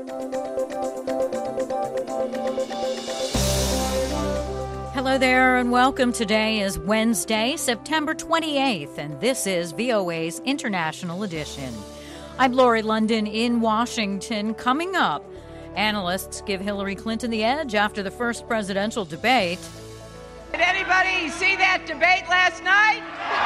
Hello there and welcome. Today is Wednesday, September 28th, and this is VOA's International Edition. I'm Lori London in Washington. Coming up, analysts give Hillary Clinton the edge after the first presidential debate. Did anybody see that debate last night?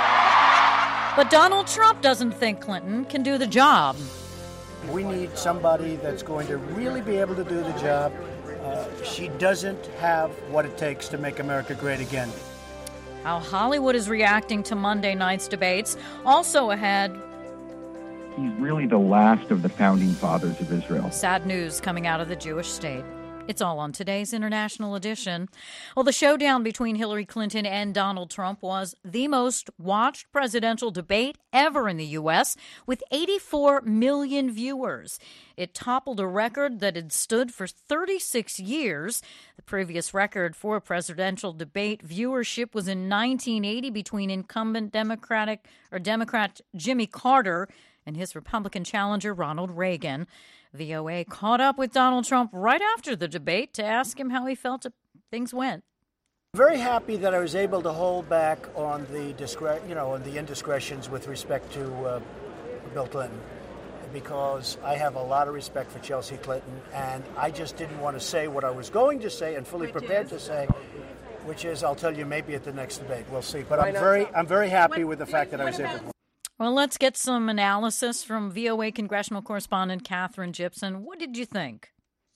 But Donald Trump doesn't think Clinton can do the job. We need somebody that's going to really be able to do the job. She doesn't have what it takes to make America great again. How Hollywood is reacting to Monday night's debates. Also ahead, he's really the last of the founding fathers of Israel. Sad news coming out of the Jewish state. It's all on today's International Edition. Well, the showdown between Hillary Clinton and Donald Trump was the most watched presidential debate ever in the U.S., with 84 million viewers. It toppled a record that had stood for 36 years. The previous record for a presidential debate viewership was in 1980 between incumbent Democrat Jimmy Carter and his Republican challenger Ronald Reagan. VOA caught up with Donald Trump right after the debate to ask him how he felt things went. Very happy that I was able to hold back on the indiscretions with respect to Bill Clinton, because I have a lot of respect for Chelsea Clinton, and I just didn't want to say what I was going to say and fully prepared to say, which is I'll tell you maybe at the next debate. We'll see. But I'm very happy with the fact that I was able to. Well, let's get some analysis from VOA congressional correspondent Katherine Gypson. What did you think?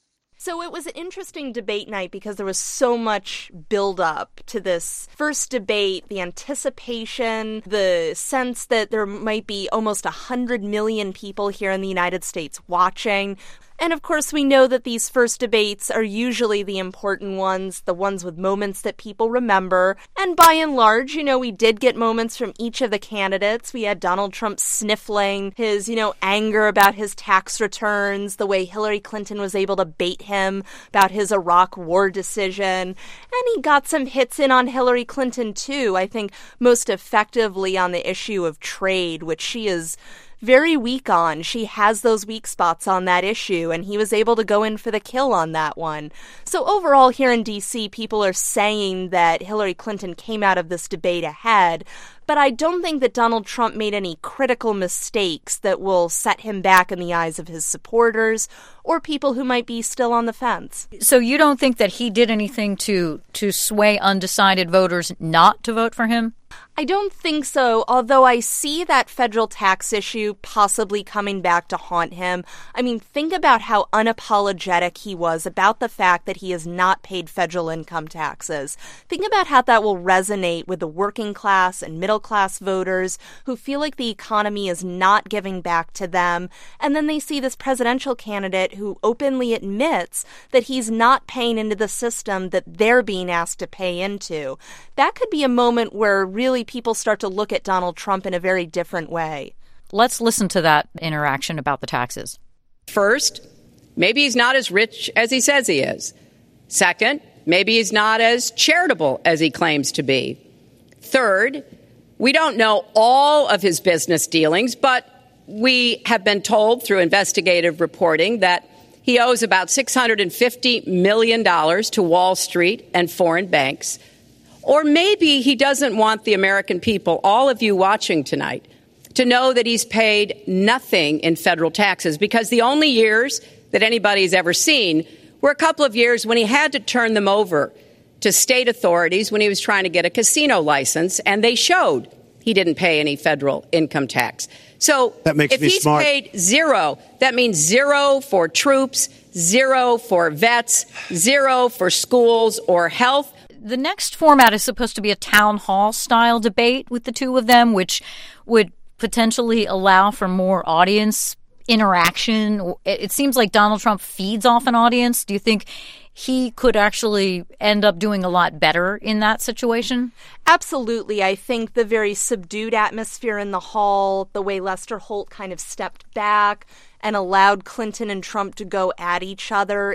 So it was an interesting debate night because there was so much build-up to this first debate, the anticipation, the sense that there might be almost 100 million people here in the United States watching. And of course, we know that these first debates are usually the important ones, the ones with moments that people remember. And by and large, we did get moments from each of the candidates. We had Donald Trump sniffling his, anger about his tax returns, the way Hillary Clinton was able to bait him about his Iraq war decision. And he got some hits in on Hillary Clinton, too, I think most effectively on the issue of trade, which she is very weak on. She has those weak spots on that issue, and he was able to go in for the kill on that one. So overall, here in D.C., people are saying that Hillary Clinton came out of this debate ahead, but I don't think that Donald Trump made any critical mistakes that will set him back in the eyes of his supporters or people who might be still on the fence. So you don't think that he did anything to sway undecided voters not to vote for him? I don't think so, although I see that federal tax issue possibly coming back to haunt him. I mean, think about how unapologetic he was about the fact that he has not paid federal income taxes. Think about how that will resonate with the working class and middle class voters who feel like the economy is not giving back to them. And then they see this presidential candidate who openly admits that he's not paying into the system that they're being asked to pay into. That could be a moment where really people start to look at Donald Trump in a very different way. Let's listen to that interaction about the taxes. First, maybe he's not as rich as he says he is. Second, maybe he's not as charitable as he claims to be. Third, we don't know all of his business dealings, but we have been told through investigative reporting that he owes about $650 million to Wall Street and foreign banks. Or maybe he doesn't want the American people, all of you watching tonight, to know that he's paid nothing in federal taxes, because the only years that anybody's ever seen were a couple of years when he had to turn them over to state authorities when he was trying to get a casino license, and they showed he didn't pay any federal income tax. So if he's paid zero, that means zero for troops, zero for vets, zero for schools or health. The next format is supposed to be a town hall style debate with the two of them, which would potentially allow for more audience interaction. It seems like Donald Trump feeds off an audience. Do you think he could actually end up doing a lot better in that situation? Absolutely. I think the very subdued atmosphere in the hall, the way Lester Holt kind of stepped back and allowed Clinton and Trump to go at each other in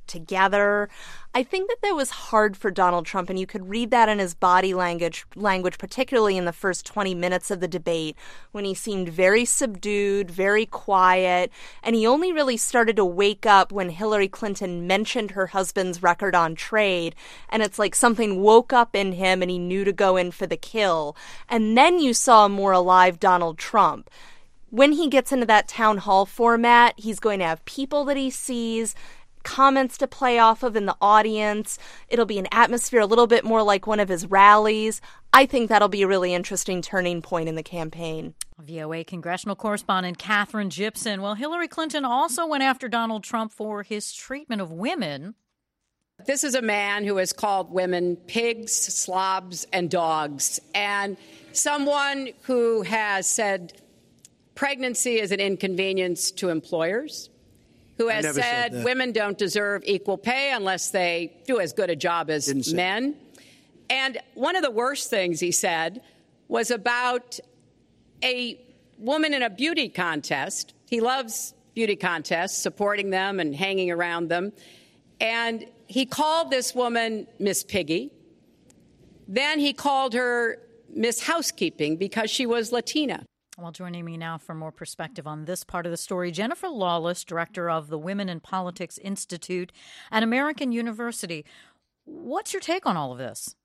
together. I think that was hard for Donald Trump, and you could read that in his body language, particularly in the first 20 minutes of the debate, when he seemed very subdued, very quiet, and he only really started to wake up when Hillary Clinton mentioned her husband's record on trade, and it's like something woke up in him and he knew to go in for the kill. And then you saw a more alive Donald Trump. When he gets into that town hall format, he's going to have people that he sees, comments to play off of in the audience. It'll be an atmosphere a little bit more like one of his rallies. I think that'll be a really interesting turning point in the campaign. VOA congressional correspondent Katherine Gypson. Well, Hillary Clinton also went after Donald Trump for his treatment of women. This is a man who has called women pigs, slobs, and dogs, and someone who has said pregnancy is an inconvenience to employers, who has said women don't deserve equal pay unless they do as good a job as men. And one of the worst things he said was about a woman in a beauty contest. He loves beauty contests, supporting them and hanging around them. And he called this woman Miss Piggy. Then he called her Miss Housekeeping because she was Latina. Well, joining me now for more perspective on this part of the story, Jennifer Lawless, director of the Women in Politics Institute at American University. What's your take on all of this?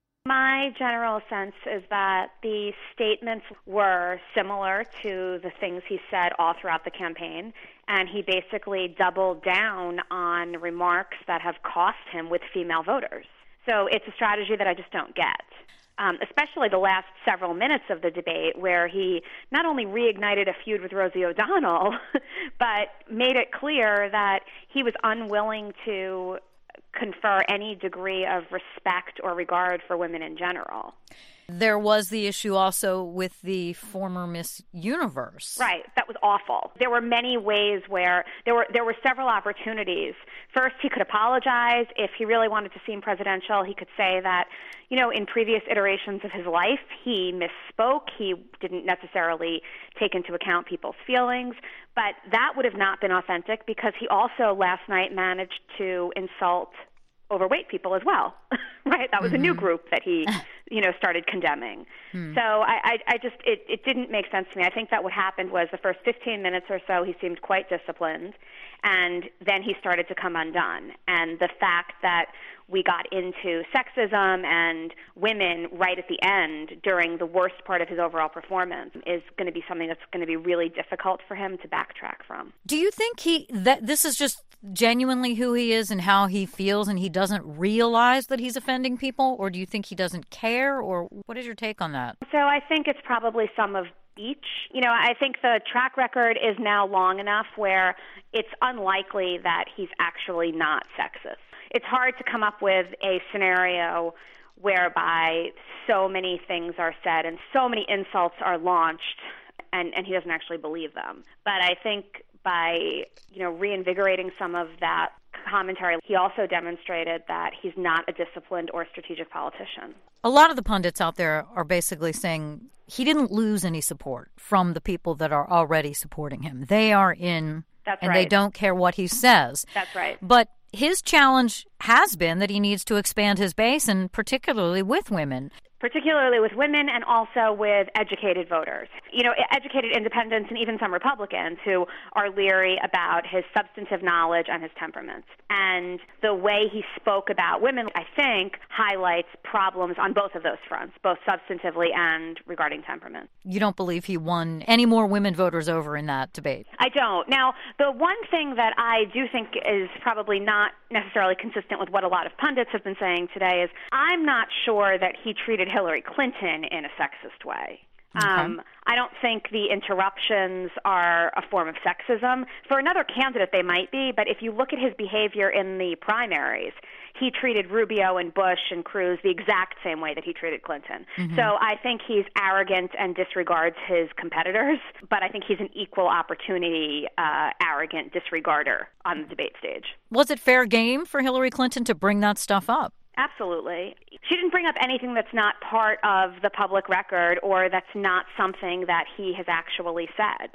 My general sense is that the statements were similar to the things he said all throughout the campaign, and he basically doubled down on remarks that have cost him with female voters. So it's a strategy that I just don't get. Especially the last several minutes of the debate, where he not only reignited a feud with Rosie O'Donnell, but made it clear that he was unwilling to confer any degree of respect or regard for women in general. There was the issue also with the former Miss Universe. Right. That was awful. There were many ways where there were several opportunities. First, he could apologize. If he really wanted to seem presidential, he could say that, in previous iterations of his life, he misspoke. He didn't necessarily take into account people's feelings. But that would have not been authentic, because he also last night managed to insult overweight people as well, right? That was a new group that he, started condemning. So I just, it didn't make sense to me. I think that what happened was the first 15 minutes or so, he seemed quite disciplined, and then he started to come undone. And the fact that we got into sexism and women right at the end during the worst part of his overall performance is going to be something that's going to be really difficult for him to backtrack from. Do you think that this is just genuinely who he is and how he feels, and he doesn't realize that he's offending people? Or do you think he doesn't care? Or what is your take on that? So I think it's probably some of each. I think the track record is now long enough where it's unlikely that he's actually not sexist. It's hard to come up with a scenario whereby so many things are said and so many insults are launched and he doesn't actually believe them. But I think by, reinvigorating some of that commentary, he also demonstrated that he's not a disciplined or strategic politician. A lot of the pundits out there are basically saying he didn't lose any support from the people that are already supporting him. They are in, That's and right. They don't care what he says. That's right. But his challenge has been that he needs to expand his base, and particularly with women. Particularly with women and also with educated voters. Educated independents and even some Republicans who are leery about his substantive knowledge and his temperament. And the way he spoke about women, I think, highlights problems on both of those fronts, both substantively and regarding temperament. You don't believe he won any more women voters over in that debate? I don't. Now, the one thing that I do think is probably not necessarily consistent with what a lot of pundits have been saying today is I'm not sure that he treated Hillary Clinton in a sexist way. Okay. I don't think the interruptions are a form of sexism. For another candidate, they might be, but if you look at his behavior in the primaries, he treated Rubio and Bush and Cruz the exact same way that he treated Clinton. Mm-hmm. So I think he's arrogant and disregards his competitors, but I think he's an equal opportunity arrogant disregarder on the debate stage. Was it fair game for Hillary Clinton to bring that stuff up? Absolutely. She didn't bring up anything that's not part of the public record or that's not something that he has actually said.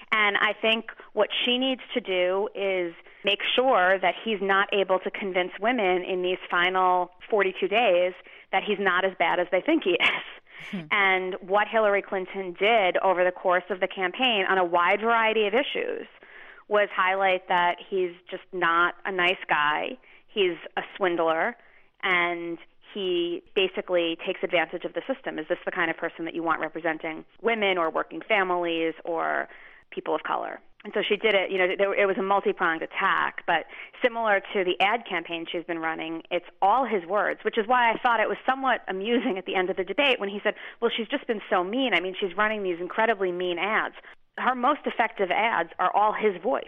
And I think what she needs to do is make sure that he's not able to convince women in these final 42 days that he's not as bad as they think he is. And what Hillary Clinton did over the course of the campaign on a wide variety of issues was highlight that he's just not a nice guy. He's a swindler, and he basically takes advantage of the system. Is this the kind of person that you want representing women or working families or people of color? And so she did it, it was a multi-pronged attack, but similar to the ad campaign she's been running, it's all his words, which is why I thought it was somewhat amusing at the end of the debate when he said, well, she's just been so mean. I mean, she's running these incredibly mean ads. Her most effective ads are all his voice.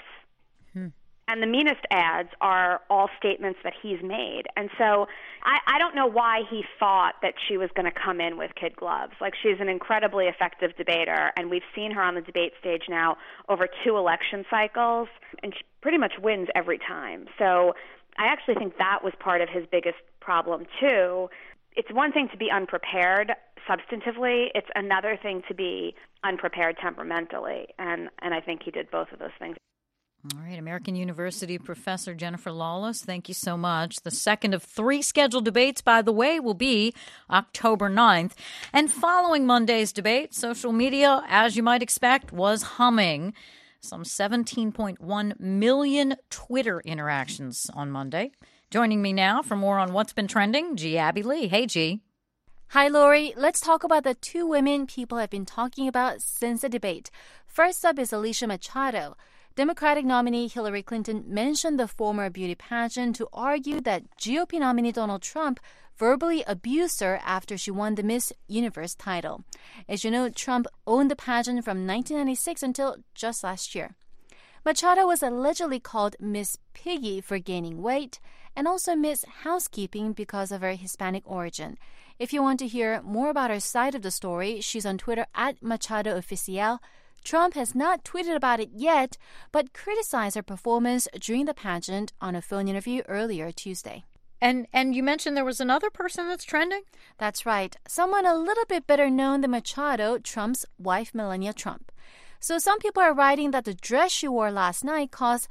And the meanest ads are all statements that he's made. And so I don't know why he thought that she was going to come in with kid gloves. Like, she's an incredibly effective debater, and we've seen her on the debate stage now over 2 election cycles, and she pretty much wins every time. So I actually think that was part of his biggest problem, too. It's one thing to be unprepared substantively. It's another thing to be unprepared temperamentally, and I think he did both of those things. All right, American University professor Jennifer Lawless, thank you so much. The second of 3 scheduled debates, by the way, will be October 9th. And following Monday's debate, social media, as you might expect, was humming. Some 17.1 million Twitter interactions on Monday. Joining me now for more on what's been trending, G. Abby Lee. Hey, G. Hi, Lori. Let's talk about the 2 women people have been talking about since the debate. First up is Alicia Machado. Democratic nominee Hillary Clinton mentioned the former beauty pageant to argue that GOP nominee Donald Trump verbally abused her after she won the Miss Universe title. As you know, Trump owned the pageant from 1996 until just last year. Machado was allegedly called Miss Piggy for gaining weight and also Miss Housekeeping because of her Hispanic origin. If you want to hear more about her side of the story, she's on Twitter at Machado Oficial. Trump has not tweeted about it yet, but criticized her performance during the pageant on a phone interview earlier Tuesday. And you mentioned there was another person that's trending? That's right. Someone a little bit better known than Machado, Trump's wife, Melania Trump. So some people are writing that the dress she wore last night cost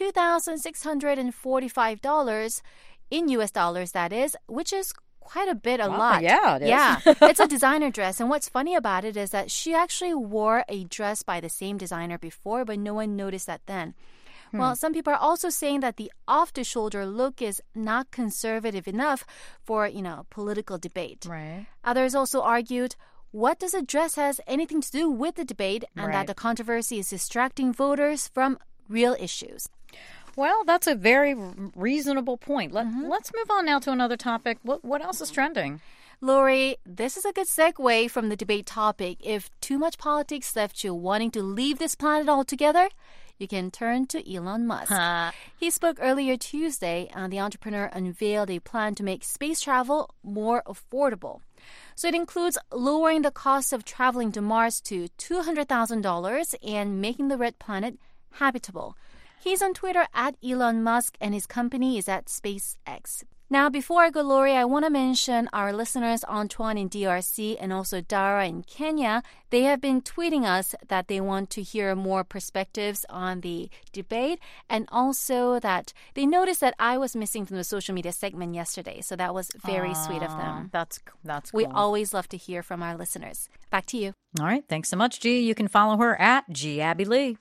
$2,645 in U.S. dollars, that is, which is quite a bit, lot. Yeah, it is. Yeah, it's a designer dress. And what's funny about it is that she actually wore a dress by the same designer before, but no one noticed that then. Well, some people are also saying that the off-the-shoulder look is not conservative enough for, political debate. Right. Others also argued, what does a dress has anything to do with the debate, and Right. that the controversy is distracting voters from real issues. Well, that's a very reasonable point. Let's move on now to another topic. What else is trending? Lori, this is a good segue from the debate topic. If too much politics left you wanting to leave this planet altogether, you can turn to Elon Musk. He spoke earlier Tuesday, and the entrepreneur unveiled a plan to make space travel more affordable. So it includes lowering the cost of traveling to Mars to $200,000 and making the red planet habitable. He's on Twitter at Elon Musk, and his company is at SpaceX. Now, before I go, Lori, I want to mention our listeners, Antoine in DRC and also Dara in Kenya. They have been tweeting us that they want to hear more perspectives on the debate, and also that they noticed that I was missing from the social media segment yesterday. So that was very sweet of them. That's cool. We always love to hear from our listeners. Back to you. All right. Thanks so much, G. You can follow her at G. Abby Lee.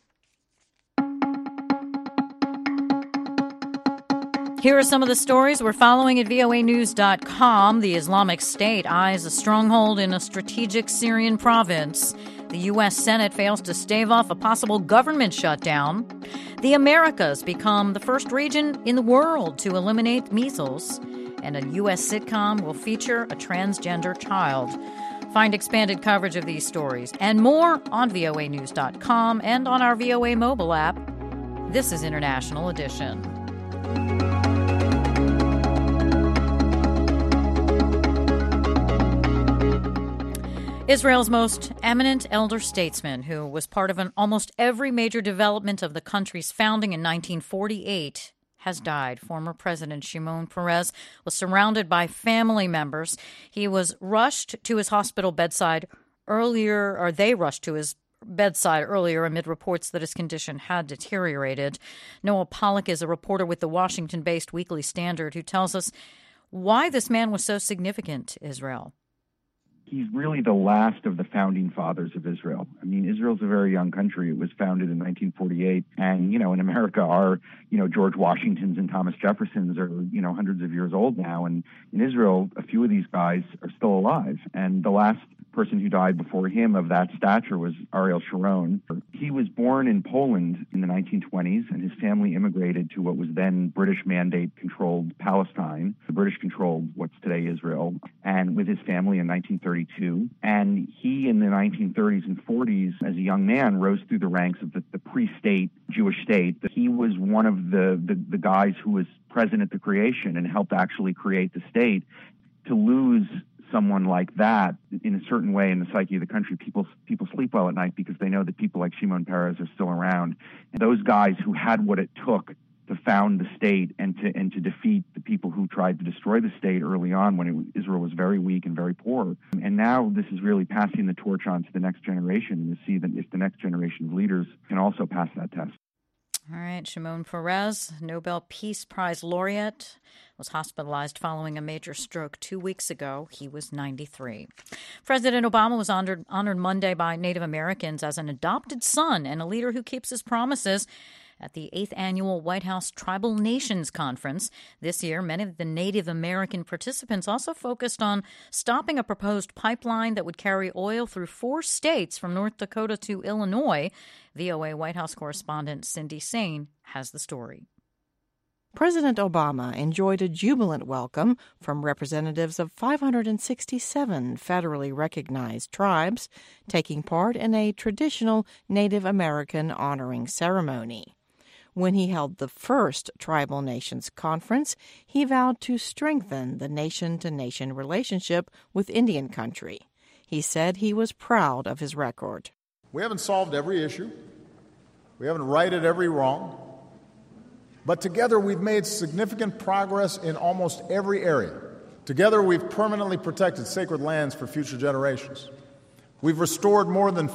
Here are some of the stories we're following at voanews.com. The Islamic State eyes a stronghold in a strategic Syrian province. The U.S. Senate fails to stave off a possible government shutdown. The Americas become the first region in the world to eliminate measles. And a U.S. sitcom will feature a transgender child. Find expanded coverage of these stories and more on voanews.com and on our VOA mobile app. This is International Edition. Israel's most eminent elder statesman, who was part of almost every major development of the country's founding in 1948, has died. Former President Shimon Peres was surrounded by family members. He was rushed to his hospital bedside they rushed to his bedside earlier amid reports that his condition had deteriorated. Noah Pollack is a reporter with the Washington-based Weekly Standard who tells us why this man was so significant to Israel. He's really the last of the founding fathers of Israel. I mean, Israel's a very young country. It was founded in 1948. And, in America, our, George Washingtons and Thomas Jeffersons are, hundreds of years old now. And in Israel, a few of these guys are still alive. And the last person who died before him of that stature was Ariel Sharon. He was born in Poland in the 1920s, and his family immigrated to what was then British Mandate-controlled Palestine. The British controlled what's today Israel, and with his family in 1932. And he, in the 1930s and 40s, as a young man, rose through the ranks of the pre-state Jewish state. He was one of the guys who was present at the creation and helped actually create the state. To lose someone like that, in a certain way, in the psyche of the country, people sleep well at night because they know that people like Shimon Peres are still around. And those guys who had what it took to found the state and to defeat the people who tried to destroy the state early on when Israel was very weak and very poor. And now this is really passing the torch on to the next generation, and to see that if the next generation of leaders can also pass that test. All right, Shimon Peres, Nobel Peace Prize laureate, was hospitalized following a major stroke 2 weeks ago. He was 93. President Obama was honored Monday by Native Americans as an adopted son and a leader who keeps his promises at the 8th Annual White House Tribal Nations Conference. This year, many of the Native American participants also focused on stopping a proposed pipeline that would carry oil through 4 states from North Dakota to Illinois. VOA White House correspondent Cindy Sain has the story. President Obama enjoyed a jubilant welcome from representatives of 567 federally recognized tribes taking part in a traditional Native American honoring ceremony. When he held the first Tribal Nations Conference, he vowed to strengthen the nation-to-nation relationship with Indian country. He said he was proud of his record. We haven't solved every issue. We haven't righted every wrong. But together we've made significant progress in almost every area. Together we've permanently protected sacred lands for future generations. We've restored more than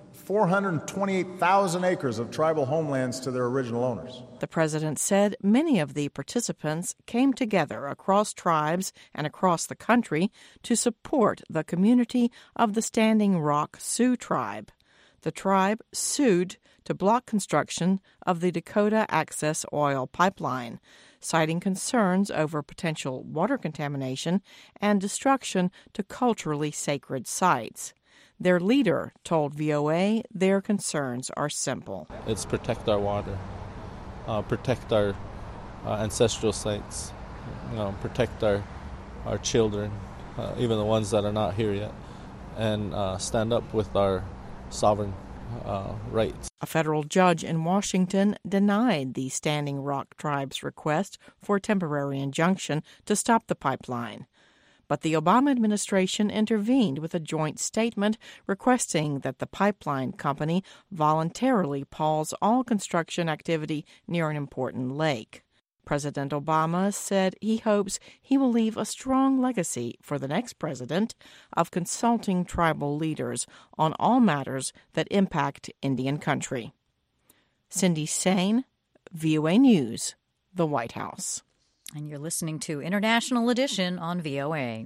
428,000 acres of tribal homelands to their original owners. The president said many of the participants came together across tribes and across the country to support the community of the Standing Rock Sioux tribe. The tribe sued to block construction of the Dakota Access Oil Pipeline, citing concerns over potential water contamination and destruction to culturally sacred sites. Their leader told VOA their concerns are simple. It's protect our water, protect our ancestral sites, protect our children, even the ones that are not here yet, and stand up with our sovereign rights. A federal judge in Washington denied the Standing Rock tribe's request for a temporary injunction to stop the pipeline. But the Obama administration intervened with a joint statement requesting that the pipeline company voluntarily pause all construction activity near an important lake. President Obama said he hopes he will leave a strong legacy for the next president of consulting tribal leaders on all matters that impact Indian country. Cindy Sain, VOA News, the White House. And you're listening to International Edition on VOA.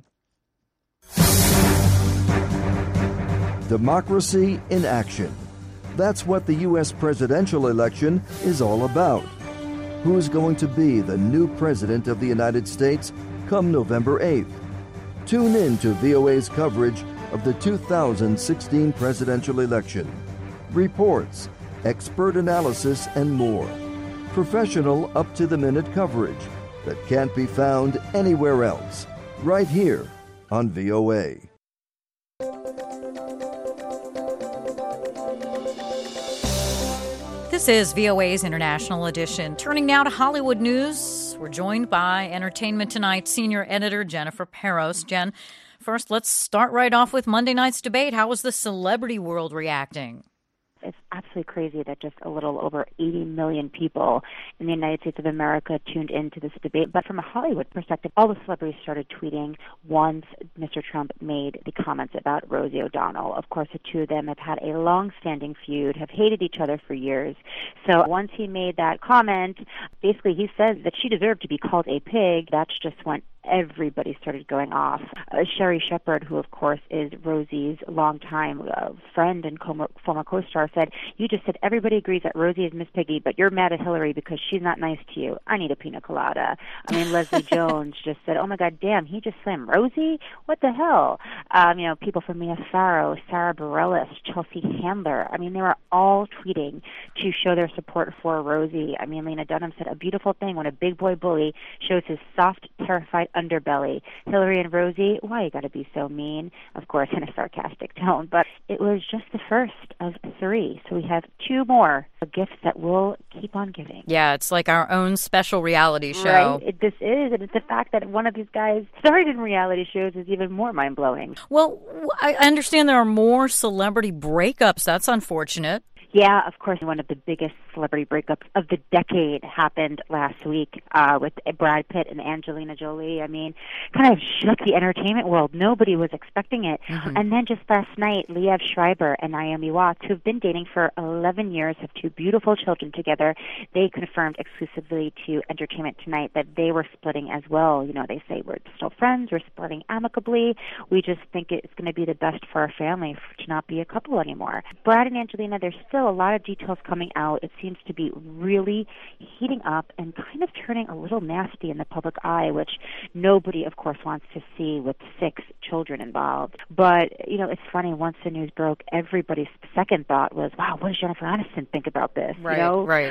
Democracy in action. That's what the U.S. presidential election is all about. Who's going to be the new president of the United States come November 8th? Tune in to VOA's coverage of the 2016 presidential election. Reports, expert analysis, and more. Professional, up-to-the-minute coverage that can't be found anywhere else. Right here on VOA. This is VOA's International Edition. Turning now to Hollywood news, we're joined by Entertainment Tonight senior editor Jennifer Peros. Jen, first, let's start right off with Monday night's debate. How was the celebrity world reacting? It's absolutely crazy that just a little over 80 million people in the United States of America tuned into this debate. But from a Hollywood perspective, all the celebrities started tweeting once Mr. Trump made the comments about Rosie O'Donnell. Of course, the two of them have had a long-standing feud, have hated each other for years. So once he made that comment, basically he said that she deserved to be called a pig. That's just when everybody started going off. Sherry Shepherd, who of course is Rosie's longtime friend and former co-star, said, "You just said everybody agrees that Rosie is Miss Piggy, but you're mad at Hillary because she's not nice to you. I need a pina colada." I mean, Leslie Jones just said, "Oh my God, damn, he just slammed Rosie? What the hell?" People from Mia Farrow, Sarah Bareilles, Chelsea Handler. I mean, they were all tweeting to show their support for Rosie. I mean, Lena Dunham said, "A beautiful thing when a big boy bully shows his soft, terrified underbelly. Hillary and Rosie, why you gotta be so mean?" Of course, in a sarcastic tone. But it was just the first of 3. So we have 2 more gifts that we'll keep on giving. Yeah, it's like our own special reality show. Right, this is. And it's the fact that one of these guys started in reality shows is even more mind-blowing. Well, I understand there are more celebrity breakups. That's unfortunate. Yeah, of course, one of the biggest celebrity breakups of the decade happened last week with Brad Pitt and Angelina Jolie. I mean, kind of shook the entertainment world. Nobody was expecting it. Mm-hmm. And then just last night, Liev Schreiber and Naomi Watts, who've been dating for 11 years, have 2 beautiful children together. They confirmed exclusively to Entertainment Tonight that they were splitting as well. You know, they say we're still friends, we're splitting amicably. We just think it's going to be the best for our family to not be a couple anymore. Brad and Angelina, there's still a lot of details coming out. It seems to be really heating up and kind of turning a little nasty in the public eye, which nobody, of course, wants to see with 6 children involved. But, it's funny, once the news broke, everybody's second thought was, wow, what does Jennifer Aniston think about this? Right, right.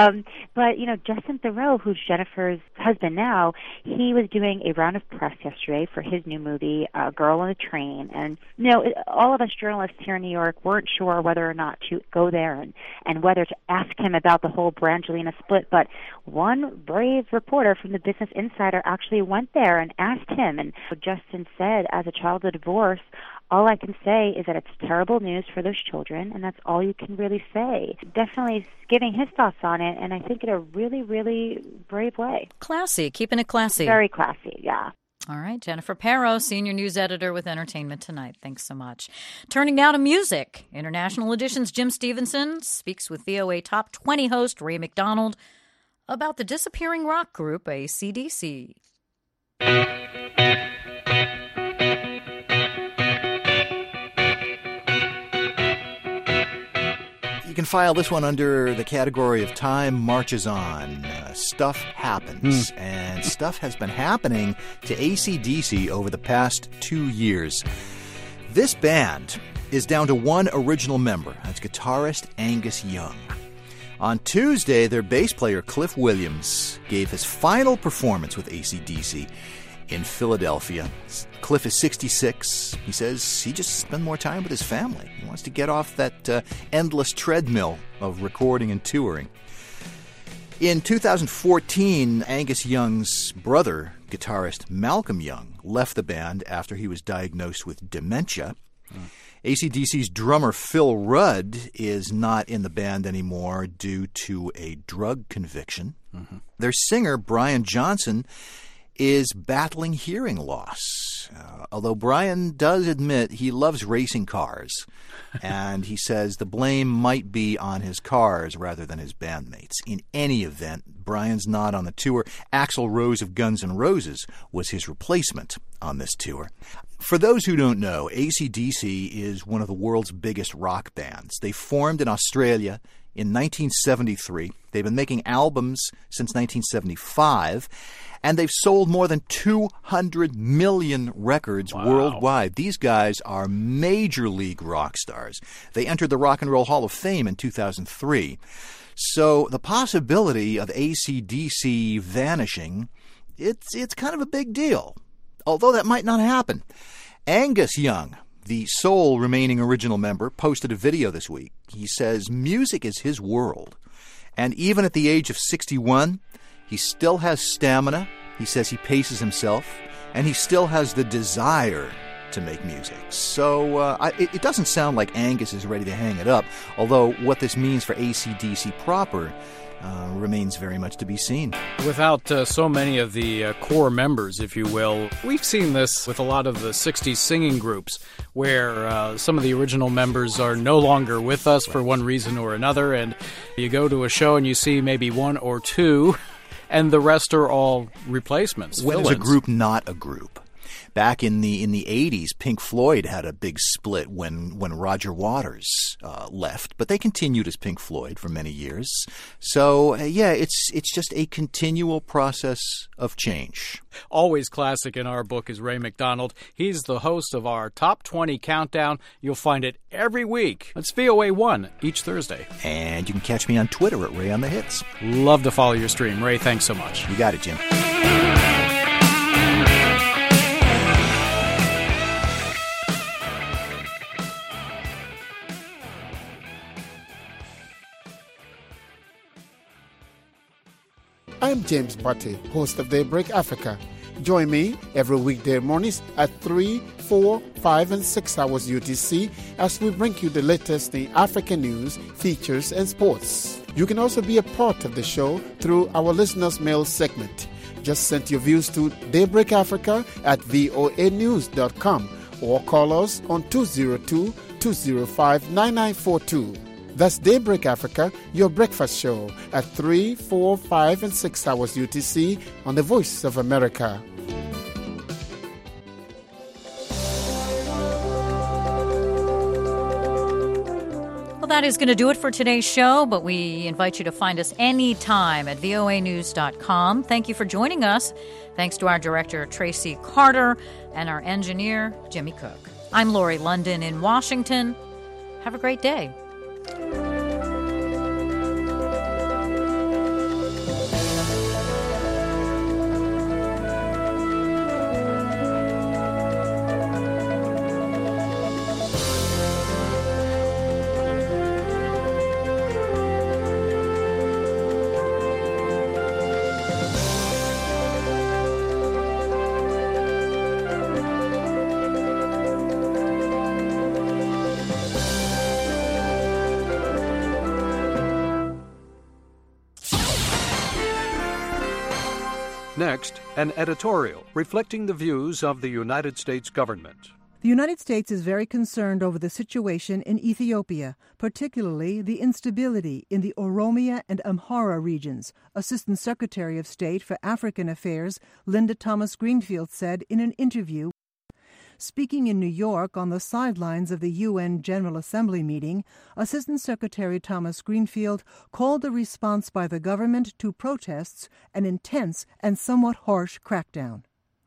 But, Justin Theroux, who's Jennifer's husband now, he was doing a round of press yesterday for his new movie, Girl on a Train. And, all of us journalists here in New York weren't sure whether or not to go there and whether to ask him about the whole Brangelina split. But one brave reporter from the Business Insider actually went there and asked him. And Justin said, as a child of divorce, all I can say is that it's terrible news for those children, and that's all you can really say. Definitely giving his thoughts on it, and I think in a really, really brave way. Classy, keeping it classy. Very classy, yeah. All right, Jennifer Perro, Senior News Editor with Entertainment Tonight. Thanks so much. Turning now to music. International Edition's Jim Stevenson speaks with VOA Top 20 host Ray McDonald about the disappearing rock group AC/DC. You can file this one under the category of Time Marches On. Stuff happens. And stuff has been happening to AC/DC over the past 2 years. This band is down to one original member. That's guitarist Angus Young. On Tuesday, their bass player Cliff Williams gave his final performance with AC/DC in Philadelphia. Cliff is 66. He says he just spends more time with his family. He wants to get off that endless treadmill of recording and touring. In 2014, Angus Young's brother, guitarist Malcolm Young, left the band after he was diagnosed with dementia. AC/DC's drummer Phil Rudd is not in the band anymore due to a drug conviction. Mm-hmm. Their singer, Brian Johnson, is battling hearing loss. Although Brian does admit he loves racing cars, and he says the blame might be on his cars rather than his bandmates. In any event, Brian's not on the tour. Axl Rose of Guns N' Roses was his replacement on this tour. For those who don't know, AC/DC is one of the world's biggest rock bands. They formed in Australia in 1973. They've been making albums since 1975, and they've sold more than 200 million records worldwide. These guys are major league rock stars. They entered the Rock and Roll Hall of Fame in 2003. So the possibility of AC/DC vanishing, it's kind of a big deal, although that might not happen. Angus Young, the sole remaining original member, posted a video this week. He says music is his world. And even at the age of 61, he still has stamina. He says he paces himself. And he still has the desire to make music. So it doesn't sound like Angus is ready to hang it up, although what this means for AC/DC proper remains very much to be seen. Without so many of the core members, if you will, we've seen this with a lot of the 60s singing groups where some of the original members are no longer with us for one reason or another, and you go to a show and you see maybe one or two, and the rest are all replacements. When is a group not a group? Back in the 80s, Pink Floyd had a big split when Roger Waters left, but they continued as Pink Floyd for many years. So, it's just a continual process of change. Always classic in our book is Ray McDonald. He's the host of our Top 20 Countdown. You'll find it every week. It's VOA1 each Thursday. And you can catch me on Twitter at Ray on the Hits. Love to follow your stream. Ray, thanks so much. You got it, Jim. I'm James Butte, host of Daybreak Africa. Join me every weekday mornings at 3, 4, 5, and 6 hours UTC as we bring you the latest in African news, features, and sports. You can also be a part of the show through our listeners' mail segment. Just send your views to daybreakafrica@voanews.com or call us on 202-205-9942. That's Daybreak Africa, your breakfast show at 3, 4, 5, and 6 hours UTC on the Voice of America. Well, that is going to do it for today's show, but we invite you to find us anytime at voanews.com. Thank you for joining us. Thanks to our director, Tracy Carter, and our engineer, Jimmy Cook. I'm Lori London in Washington. Have a great day. Next, an editorial reflecting the views of the United States government. The United States is very concerned over the situation in Ethiopia, particularly the instability in the Oromia and Amhara regions, Assistant Secretary of State for African Affairs Linda Thomas-Greenfield said in an interview. Speaking in New York on the sidelines of the UN General Assembly meeting, Assistant Secretary Thomas-Greenfield called the response by the government to protests an intense and somewhat harsh crackdown.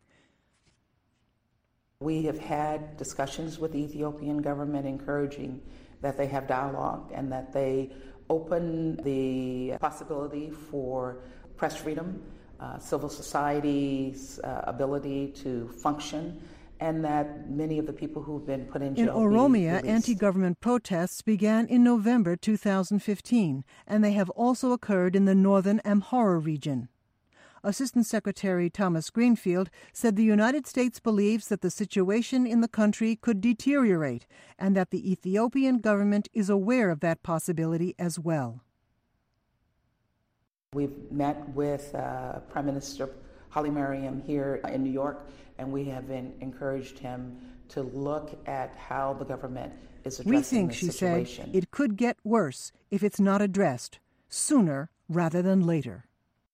We have had discussions with the Ethiopian government encouraging that they have dialogue and that they open the possibility for press freedom, civil society's ability to function, and that many of the people who've been put in jail. In Oromia, anti-government protests began in November 2015, and they have also occurred in the northern Amhara region. Assistant Secretary Thomas-Greenfield said the United States believes that the situation in the country could deteriorate and that the Ethiopian government is aware of that possibility as well. We've met with Prime Minister Hailemariam here in New York, and we have encouraged him to look at how the government is addressing the situation. We think, she said, it could get worse if it's not addressed sooner rather than later.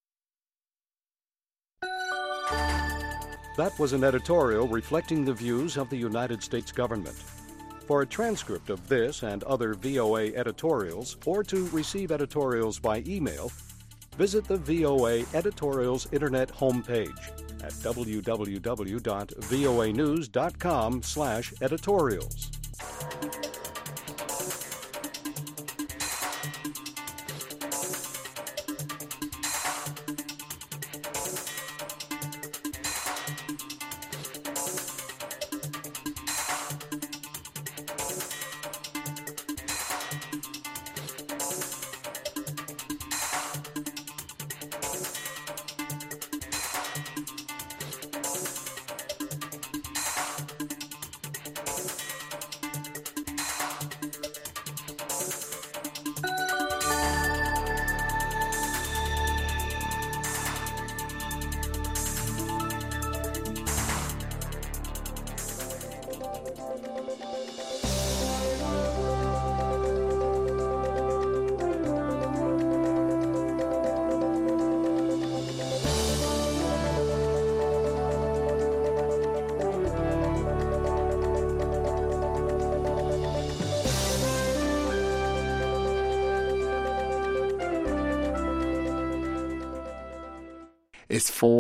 That was an editorial reflecting the views of the United States government. For a transcript of this and other VOA editorials, or to receive editorials by email, visit the VOA Editorials Internet homepage at www.voanews.com/editorials. this fall.